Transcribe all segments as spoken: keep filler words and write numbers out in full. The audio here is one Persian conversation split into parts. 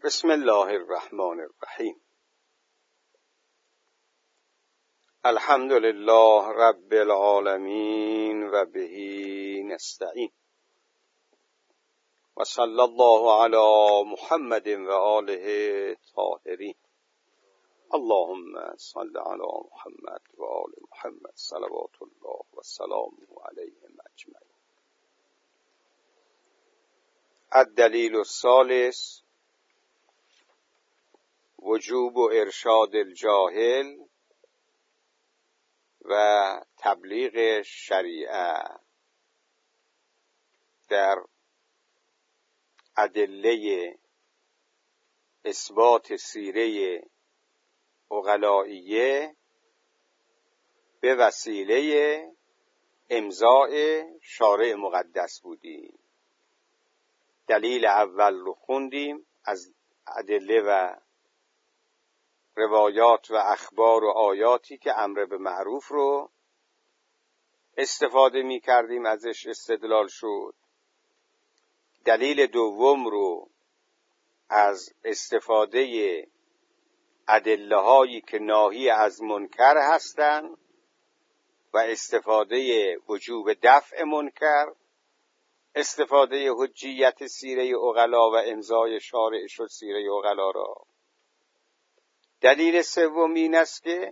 بسم الله الرحمن الرحیم. الحمد لله رب العالمین و بهی نستعین و صلی الله علی محمد و آله طاهرین. اللهم صل علی محمد و آل محمد صلوات الله و سلام علیهم اجمعین. الدلیل الثالث وجوب و ارشاد الجاهل و تبلیغ شریعه در ادله اثبات سیره عقلائیه به وسیله امضاء شارع مقدس بودیم. دلیل اول رو خوندیم از ادله و روایات و اخبار و آیاتی که امر به معروف رو استفاده می کردیم، ازش استدلال شد. دلیل دوم رو از استفاده ادله هایی که ناهی از منکر هستند و استفاده وجوب دفع منکر، استفاده حجیت سیره عقلا و امضای شارع شد سیره عقلا را. دلیل سوم این است که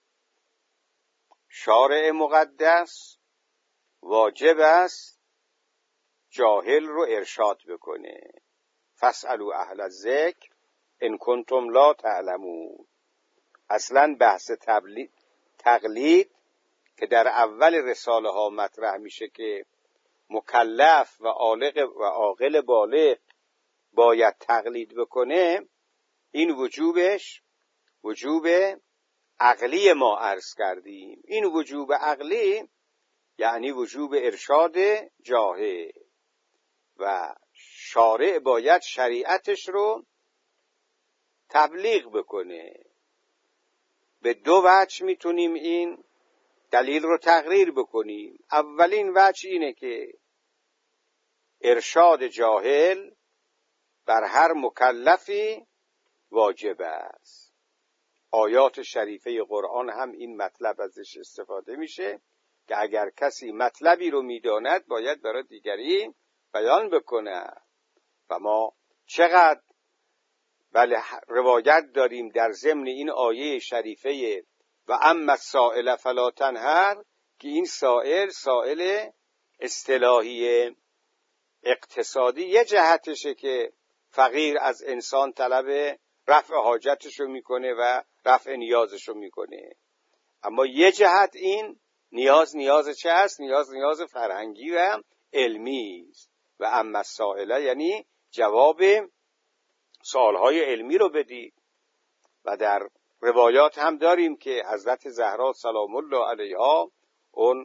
شارع مقدس واجب است جاهل رو ارشاد بکنه. فاسألوا اهل الذکر ان کنتم لا تعلمون. اصلا بحث تبلید تقلید که در اول رساله ها مطرح میشه که مکلف و عالق و عاقل بالغ باید تقلید بکنه، این وجوبش وجوب عقلی ما عرض کردیم. این وجوب عقلی یعنی وجوب ارشاد جاهل و شارع باید شریعتش رو تبلیغ بکنه. به دو وجه میتونیم این دلیل رو تقریر بکنیم. اولین وجه اینه که ارشاد جاهل بر هر مکلفی واجب است. آیات شریفه قرآن هم این مطلب ازش استفاده میشه که اگر کسی مطلبی رو میداند باید برای دیگری بیان بکنه. و ما چقدر بله روایت داریم در ضمن این آیه شریفه و اما السائل فلا تنهر که این سائل سائل اصطلاحی اقتصادی یه جهتشه که فقیر از انسان طلب رفع حاجتشو میکنه و رفع نیازشو میکنه، اما یه جهت این نیاز نیاز چه هست؟ نیاز نیاز فرهنگی و علمی است. و اما السائله یعنی جواب سوالهای علمی رو بدید. و در روایات هم داریم که حضرت زهرا سلام الله علیها اون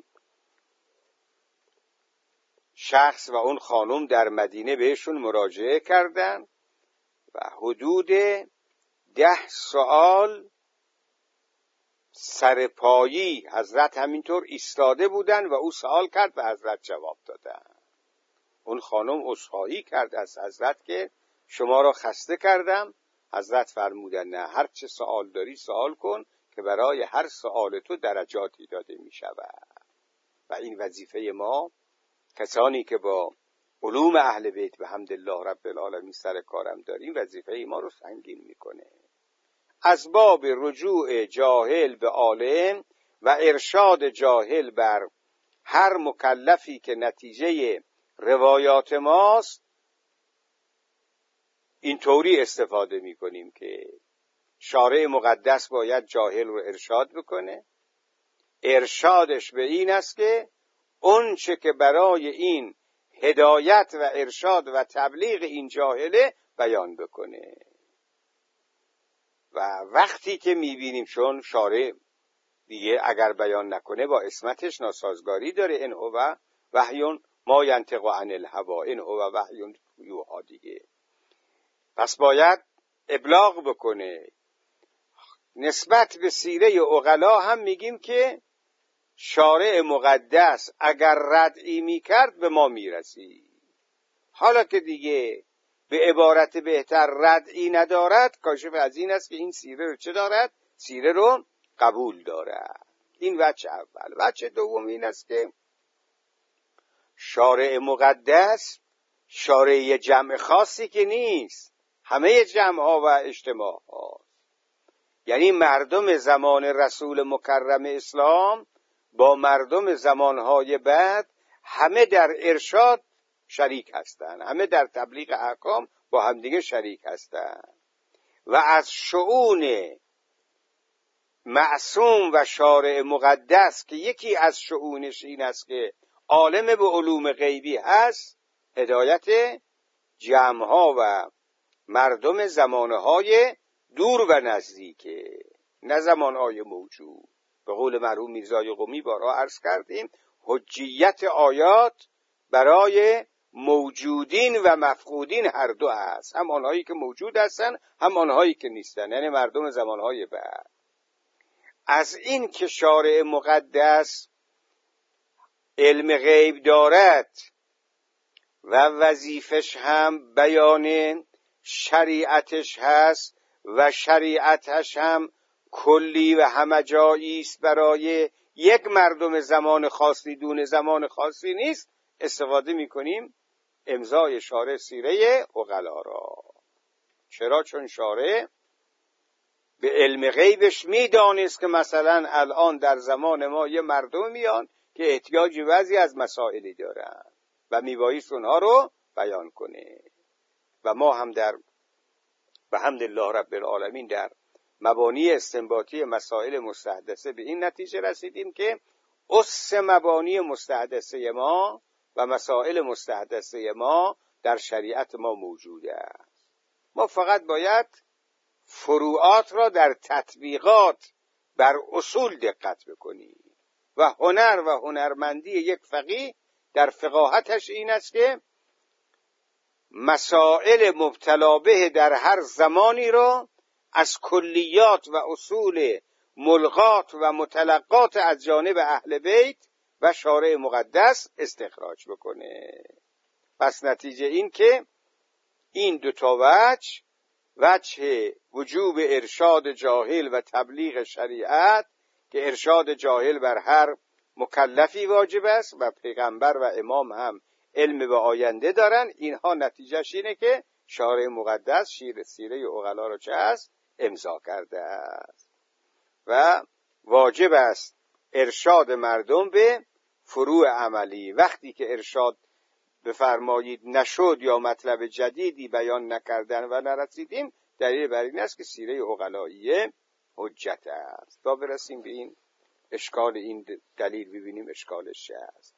شخص و اون خانم در مدینه بهشون مراجعه کردن و حدود ده سوال سرپایی حضرت همینطور ایستاده بودن و او سوال کرد و حضرت جواب دادن. اون خانم عذرخواهی کرد از حضرت که شما را خسته کردم. حضرت فرمودن نه، هر چه سوال داری سوال کن که برای هر سوال تو درجاتی داده می شود. و این وظیفه ما کسانی که با علوم اهل بیت به حمدالله رب العالمین سر کارم داریم وظیفه ما رو سنگین میکنه. اسباب رجوع جاهل به عالم و ارشاد جاهل بر هر مکلفی که نتیجه روایات ماست اینطوری استفاده میکنیم که شارع مقدس باید جاهل رو ارشاد بکنه. ارشادش به این است که اون چه که برای این هدایت و ارشاد و تبلیغ این جاهله بیان بکنه. و وقتی که میبینیم چون شارع دیگه اگر بیان نکنه با عصمتش ناسازگاری داره، این هو وحی ما ینطق عن الهوا این هو وحی یوحی دیگه، پس باید ابلاغ بکنه. نسبت به سیره عقلا هم میگیم که شارع مقدس اگر ردعی میکرد به ما میرسید. حالا که دیگه به عبارت بهتر ردعی ندارد، کاشف از این است که این سیره رو چه دارد؟ سیره رو قبول دارد. این وجه اول. وجه دوم این است که شارع مقدس شارع جمع خاصی که نیست، همه جمع ها و اجتماع ها. یعنی مردم زمان رسول مکرم اسلام با مردم زمانهای بعد همه در ارشاد شریک هستند، همه در تبلیغ احکام با همدیگه شریک هستند و از شؤون معصوم و شارع مقدس که یکی از شؤونش این است که عالم به علوم غیبی هست، هدایت جمعها و مردم زمانهای دور و نزدیکه، نه زمانهای موجود. به قول مرحوم میرزای قمی بارها عرض کردیم حجیت آیات برای موجودین و مفقودین هر دو است، هم آنهایی که موجود هستن هم آنهایی که نیستن، یعنی مردم زمانهای بعد. از این که شارع مقدس علم غیب دارد و وظیفش هم بیان شریعتش هست و شریعتش هم کلی و همه جایی است، برای یک مردم زمان خاصی دون زمان خاصی نیست، استفاده می‌کنیم امضای شارع سیره عقلا را. چرا؟ چون شارع به علم غیبش میدانست که مثلا الان در زمان ما یه مردم میان که احتیاج بعضی از مسائلی دارن و میبایست اونها رو بیان کنه. و ما هم در به حمدالله رب العالمین در مبانی استنباطی مسائل مستحدثه به این نتیجه رسیدیم که اس مبانی مستحدثه ما و مسائل مستحدثه ما در شریعت ما موجوده است. ما فقط باید فروعات را در تطبیقات بر اصول دقت بکنیم و هنر و هنرمندی یک فقیه در فقاهتش این است که مسائل مبتلا به در هر زمانی را از کلیات و اصول ملغات و متلقات از جانب اهل بیت و شارع مقدس استخراج بکنه. پس نتیجه این که این دو تا وجه، وجه وجوب ارشاد جاهل و تبلیغ شریعت که ارشاد جاهل بر هر مکلفی واجب است و پیغمبر و امام هم علم به آینده دارن، اینها نتیجهش اینه که شارع مقدس شیر سیره عقلا را چه است؟ امضا کرده است و واجب است ارشاد مردم به فروع عملی. وقتی که ارشاد بفرمایید نشد یا مطلب جدیدی بیان نکردن و نرسیدیم، دلیل بر این است که سیره عقلاییه حجت است. تا برسیم به این اشکال این دلیل ببینیم اشکالش چه است.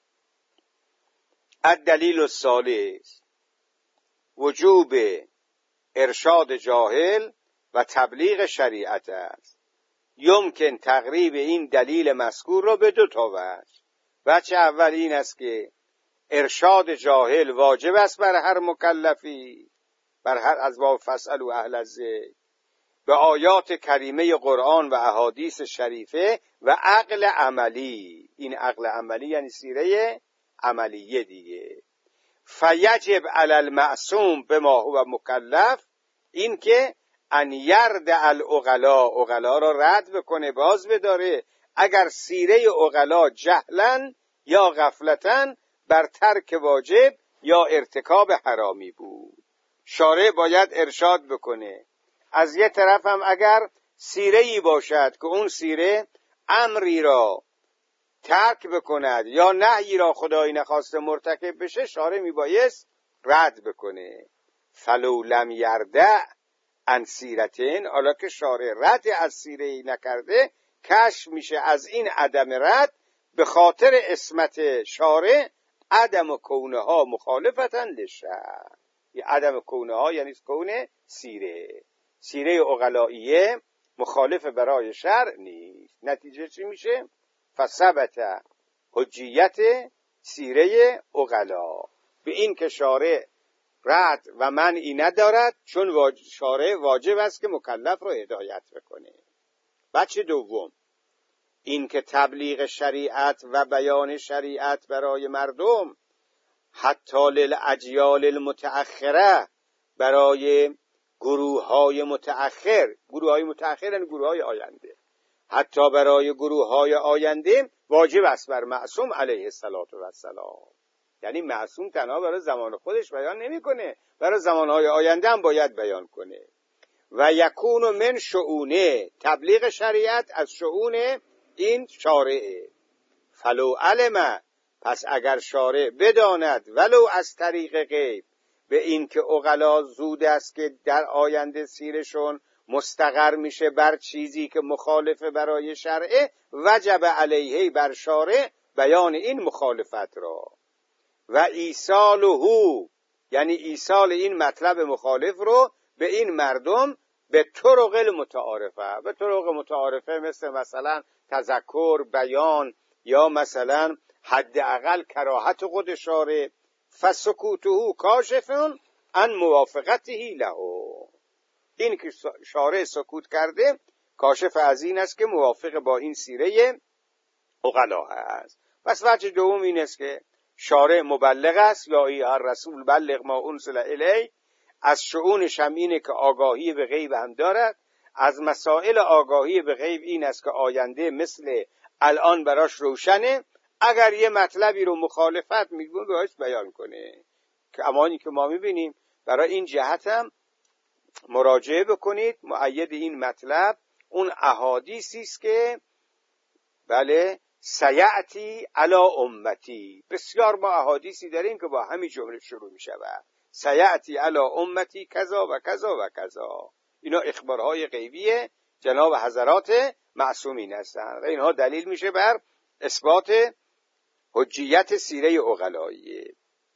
الدلیل الثالث وجوب ارشاد جاهل و تبلیغ شریعت است. یمکن تقریب این دلیل مذکور را به دو تا وجه. وجه اول این است که ارشاد جاهل واجب است بر هر مکلفی، بر هر از باب فاسألوا اهل الذکر، به آیات کریمه قرآن و احادیث شریفه و عقل عملی. این عقل عملی یعنی سیره عملیه دیگه. فیجب علی المعصوم بما هو مکلف، این که ان یرد العقلا، عقلا را رد بکنه، باز بداره اگر سیره عقلا جهلا یا غفلتن بر ترک واجب یا ارتکاب حرامی بود. شارع باید ارشاد بکنه. از یه طرف هم اگر سیره‌ای باشد که اون سیره امری را ترک بکند یا نهی را خدای نخواسته مرتکب بشه، شارع میبایست رد بکنه. فلو لم یردع عن سیرتین، حالا که شارع رد از سیره‌ای نکرده، کشف میشه از این عدم رد به خاطر عصمت شارع عدم کونها مخالفتن للشرع. یه عدم کونها یعنی کون سیره سیره عقلائیه مخالف برای شرع نیست. نتیجه چی میشه؟ فثبت حجیت سیره عقلا، به این که شارع رد و منعی ندارد، چون واج... شارع واجب است که مکلف را هدایت بکنه. بچه دوم این که تبلیغ شریعت و بیان شریعت برای مردم حتی للاجیال المتأخره برای گروه های متأخر، گروه های متأخر یعنی گروه های آینده، حتی برای گروه های آینده واجب است بر معصوم علیه السلام. یعنی معصوم تنها برای زمان خودش بیان نمیکنه، برای زمانهای آینده هم باید بیان کنه. و یکون من شؤونه، تبلیغ شریعت از شؤون این شارعه. فلو علم، پس اگر شارع بداند ولو از طریق غیب به این که عقلا زود است که در آینده سیرشون مستقر میشه بر چیزی که مخالفه برای شرعه، وجب علیه بر شارع بیان این مخالفت را و ایصاله، یعنی ایصال این مطلب مخالف رو به این مردم به طرق المتعارفه، به طرق متعارفه مثل مثلا تذکر، بیان، یا مثلا حداقل کراهت خود شارع. فسکوته کاشف عن موافقته له، این که شارع سکوت کرده کاشف از این است که موافق با این سیره عقلا است. پس وجه دوم این است که شارع مبلغ است، یا ایها الرسول بلغ ما انزل الیک، از شؤونش هم اینه که آگاهی به غیب هم دارد. از مسائل آگاهی به غیب این است که آینده مثل الان براش روشنه، اگر یه مطلبی رو مخالفت میگونه باید بیان کنه. که امانی که ما میبینیم برای این جهت هم مراجعه بکنید، مؤید این مطلب اون احادیثی است که بله سیعتی علی امتی، بسیار ما احادیثی داریم که با همین جمله شروع میشود، سیعتی علی امتی کذا و کذا و کذا. اینا اخبارهای غیبیه جناب حضرات معصومین هستند و اینها دلیل میشه بر اثبات حجیت سیره عقلاییه.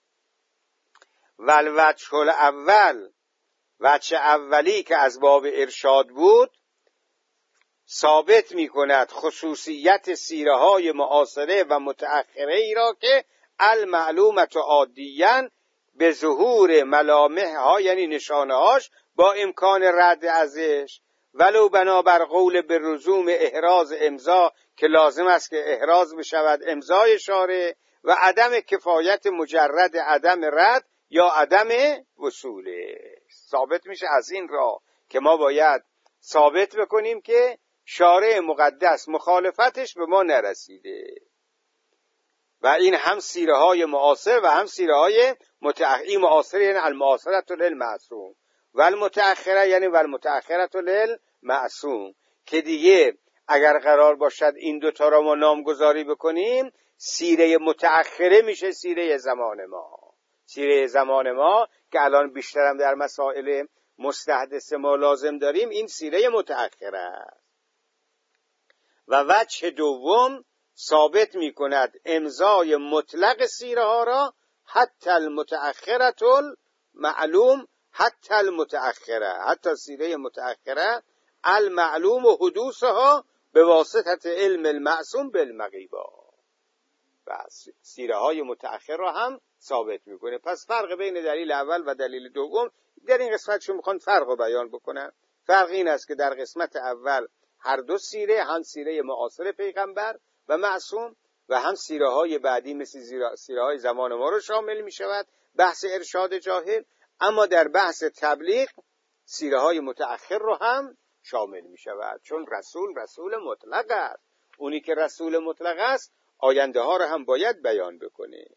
والوجه الاول، وجه اولی که از باب ارشاد بود، ثابت می کند خصوصیت سیره های معاصره و متأخره ای را که المعلومت عادیاً به ظهور ملامح ها، یعنی نشانه هاش با امکان رد ازش، ولو بنابر قول به رزوم احراز امضا، که لازم است که احراز بشود امضای شارع، و عدم کفایت مجرد عدم رد یا عدم وصوله. ثابت میشه از این را که ما باید ثابت بکنیم که شارع مقدس مخالفتش به ما نرسیده، و این هم سیره های معاصر و هم سیره های متأخره. معاصر یعنی المعاصرة للمعصوم و المتأخره یعنی و المتأخره للمعصوم، که دیگه اگر قرار باشد این دوتا را ما نامگذاری بکنیم، سیره متأخره میشه سیره زمان ما. سیره زمان ما که الان بیشترم در مسائل مستحدث ما لازم داریم، این سیره متأخره است. و وجه دوم ثابت می کند امضای مطلق سیره ها را حتی المتأخره المعلوم، حتی المتأخره، حتی سیره متأخره المعلوم و حدوثها به واسطه علم المعصوم بالمغیبا، و سیره های متأخر را هم ثابت میکنه. پس فرق بین دلیل اول و دلیل دوم در این قسمت شما میخوان فرق رو بیان بکنن. فرق این است که در قسمت اول هر دو سیره، هم سیره معاصر پیغمبر و معصوم و هم سیره های بعدی مثل سیره های زمان ما رو شامل می شود، بحث ارشاد جاهل. اما در بحث تبلیغ سیره های متأخر رو هم شامل می شود، چون رسول رسول مطلق است. اونی که رسول مطلق است آینده ها رو هم باید بیان بکنه.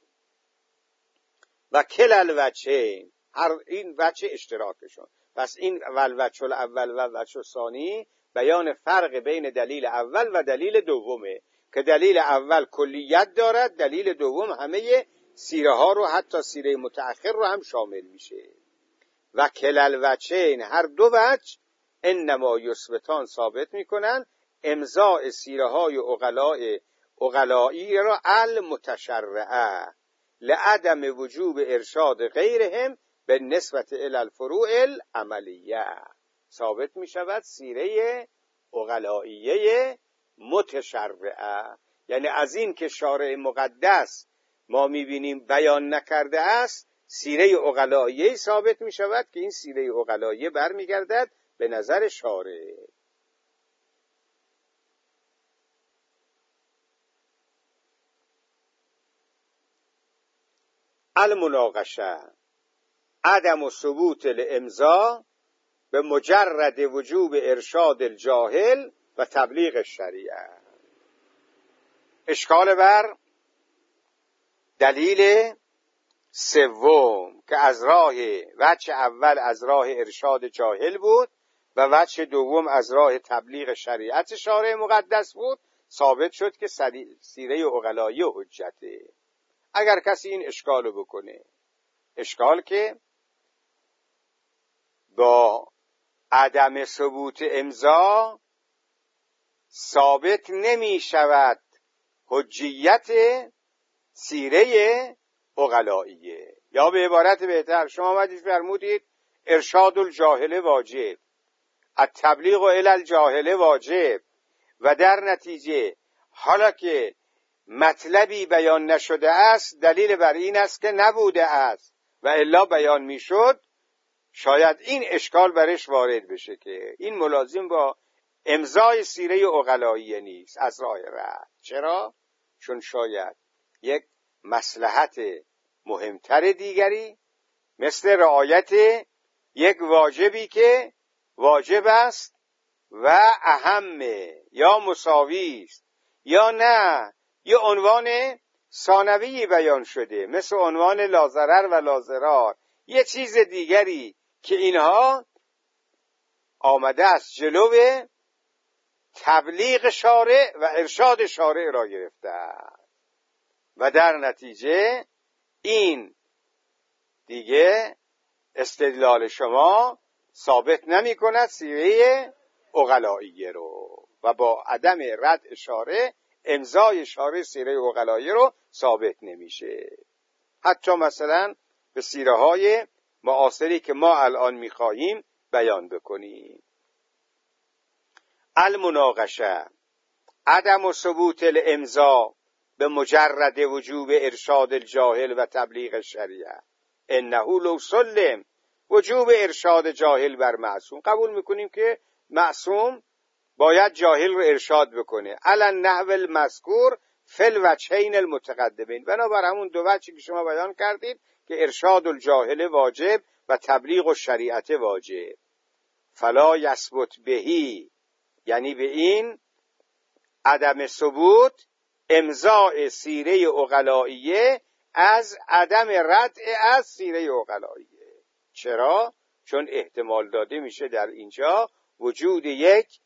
و کل الوجهین، هر این وجه اشتراکشون. پس این والوجه الاول و وجه ثانی بیان فرق بین دلیل اول و دلیل دومه، که دلیل اول کلیت دارد، دلیل دوم همه سیره ها رو حتی سیره متأخر رو هم شامل میشه. و کل الوجهین، هر دو وجه انما یثبتان ثابت میکنن امضاء سیره های عقلاء عقلایی را المتشرعه لعدم وجوب ارشاد غیرهم به نسبت الی الفروع العملیه. ثابت می شود سیره عقلائیه متشرعه، یعنی از این که شارع مقدس ما می بینیم بیان نکرده است، سیره عقلائیه ثابت می شود که این سیره عقلائیه برمیگردد به نظر شارع. المناقشه عدم و ثبوت الامضا به مجرد وجوب ارشاد الجاهل و تبلیغ الشریعه. اشکال بر دلیل سوم که از راه وجه اول از راه ارشاد جاهل بود و وجه دوم از راه تبلیغ شریعت شارع مقدس بود، ثابت شد که سیره عقلایی حجته. اگر کسی این اشکالو بکنه، اشکال که با عدم ثبوت امضا ثابت نمی شود حجیت سیره عقلائیه. یا به عبارت بهتر شما آمدید فرمودید ارشاد الجاهل واجب، التبلیغ الی الجاهل واجب، و در نتیجه حالا که مطلبی بیان نشده است دلیل بر این است که نبوده است و الا بیان میشد، شاید این اشکال برش وارد بشه که این ملازم با امضای سیره عقلائیه نیست از راه رد. چرا؟ چون شاید یک مصلحت مهمتر دیگری مثل رعایت یک واجبی که واجب است و اهمه یا مساوی است یا نه یه عنوان ثانوی بیان شده مثل عنوان لازرر و لازرار، یه چیز دیگری که اینها آمده است جلو تبلیغ شارع و ارشاد شارع را گرفته و در نتیجه این دیگه استدلال شما ثابت نمی کند سیره عقلائیه رو و با عدم رد شارع امضای شارع سیره عقلائیه رو ثابت نمیشه. حتی مثلا به سیره های معاصری که ما الان میخواهیم بیان بکنیم. المناقشه عدم و ثبوت الامضا به مجرد وجوب ارشاد الجاهل و تبلیغ الشریعه انه لو سلم وجوب ارشاد جاهل بر معصوم. قبول میکنیم که معصوم باید جاهل رو ارشاد بکنه علی النحو المذکور فی الوجهین المتقدمین، بنابر همون دو وجهی که شما بیان کردید که ارشاد الجاهل واجب و تبلیغ الشریعت واجب. فلا یثبت بهی، یعنی به این عدم ثبوت امضاء سیره عقلائیه از عدم رد از سیره عقلائیه. چرا؟ چون احتمال داده میشه در اینجا وجود یک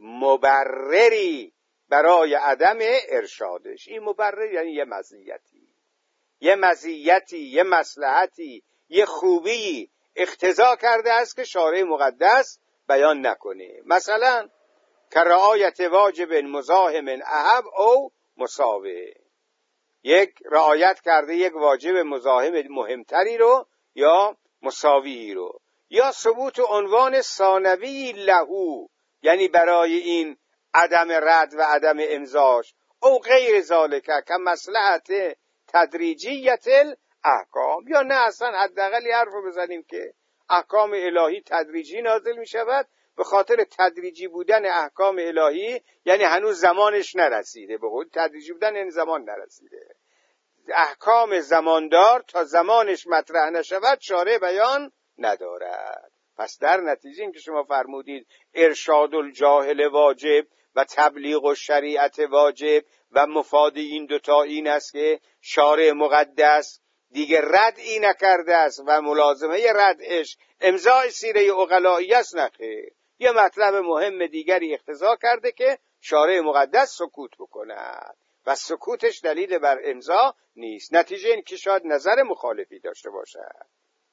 مبرری برای عدم ارشادش. این مبرر یعنی یه مزیتی یه مزیتی یه مصلحتی یه خوبی اقتضا کرده است که شارع مقدس بیان نکنه. مثلا که رعایت واجب مزاحم احب او مساوی، یک رعایت کرده یک واجب مزاحم مهمتری رو یا مساوی رو، یا ثبوت عنوان ثانوی لهو، یعنی برای این عدم رد و عدم امضاش، او غیر ذالک که مصلحت تدریجیت الاحکام، یا نه اصلا حداقل حرف رو بزنیم که احکام الهی تدریجی نازل می شود. به خاطر تدریجی بودن احکام الهی یعنی هنوز زمانش نرسیده، به خود تدریجی بودن این زمان نرسیده، احکام زماندار تا زمانش مطرح نشود شارع بیان ندارد. پس در نتیجه این که شما فرمودید ارشاد الجاهل واجب و تبلیغ الشریعت واجب و مفاد این دوتا این است که شارع مقدس دیگه ردی نکرده است و ملازمه ردش امضای سیره عقلائیه است، نخیر، یه مطلب مهم دیگری اقتضا کرده که شارع مقدس سکوت بکند و سکوتش دلیل بر امضا نیست. نتیجه این که شاید نظر مخالفی داشته باشد.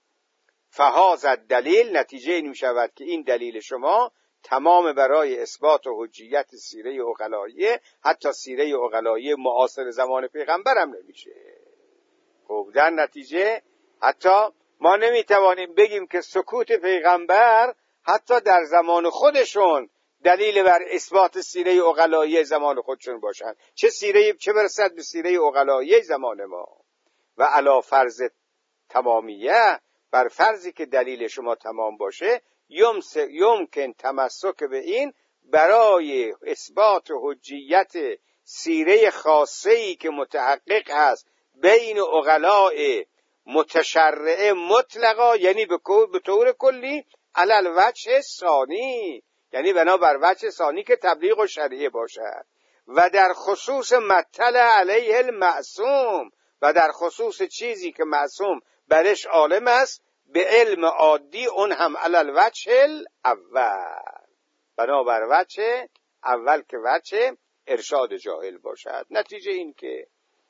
فهذا دلیل، نتیجه این می شود که این دلیل شما تمام برای اثبات و حجیت سیره عقلائیه، حتی سیره عقلائیه معاصر زمان پیغمبر هم نمیشه. خب در نتیجه حتی ما نمیتوانیم بگیم که سکوت پیغمبر حتی در زمان خودشون دلیل بر اثبات سیره عقلائیه زمان خودشون باشن، چه سیره چه برسد به سیره عقلائیه زمان ما. و علی فرض تمامیه، بر فرضی که دلیل شما تمام باشه، یمکن تمسک به این برای اثبات حجیت سیره خاصه‌ای که متحقق هست بین عقلاء متشرعه مطلقا، یعنی به طور کلی، علل وجه ثانی، یعنی بنابر وجه ثانی که تبلیغ و شرعیه باشد، و در خصوص مطلع علیه المعصوم، و در خصوص چیزی که معصوم برش عالم است به علم عادی، اون هم علل وجه الاول، بنابر وجه اول که وجه ارشاد جاهل باشد. نتیجه این که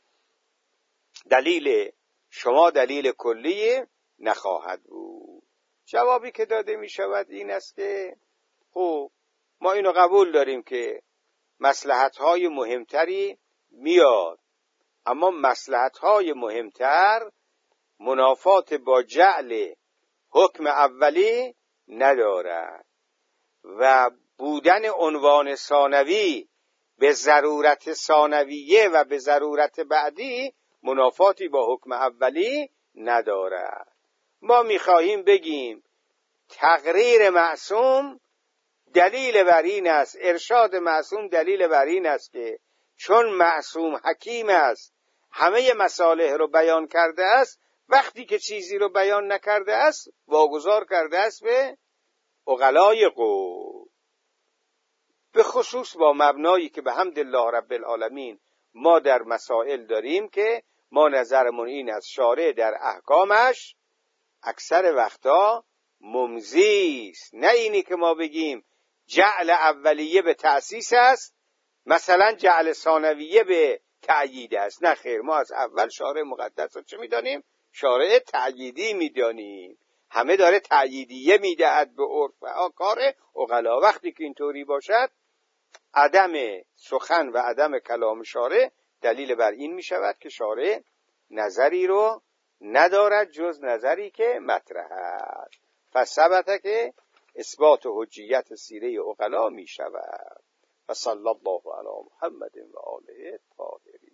دلیل شما دلیل کلی نخواهد بود. جوابی که داده می شود این است که خب ما اینو قبول داریم که مصلحت‌های مهمتری میاد، اما مصلحت‌های مهمتر منافات با جعل حکم اولی ندارد و بودن عنوان ثانوی به ضرورت ثانویه و به ضرورت بعدی منافاتی با حکم اولی ندارد. ما می‌خواهیم بگیم تقریر معصوم دلیل بر این است، ارشاد معصوم دلیل بر این است که چون معصوم حکیم است، همه مصالح رو بیان کرده است، وقتی که چیزی رو بیان نکرده است واگذار کرده است به عقلای قوم، به خصوص با مبنایی که به حمد الله رب العالمین ما در مسائل داریم که ما نظرمون این از شارع در احکامش اکثر وقتا ممضی است، نه اینی که ما بگیم جعل اولیه به تأسیس است، مثلا جعل ثانویه به تأیید است. نه خیر، ما از اول شارع مقدس رو چه میدانیم؟ شارع تأییدی میدانیم. همه داره تأییدیه میدهد به عرف کار عقلا. وقتی که اینطوری باشد عدم سخن و عدم کلام شارع دلیل بر این می شود که شارع نظری رو ندارد جز نظری که مطرح است. پس ثبت که اثبات حجیت سیره عقلا می شود. و صلی الله علی محمد و آله الطاهرین.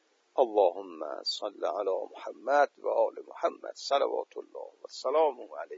اللهم صل علی محمد و آل محمد صلوات الله و سلامه علیه.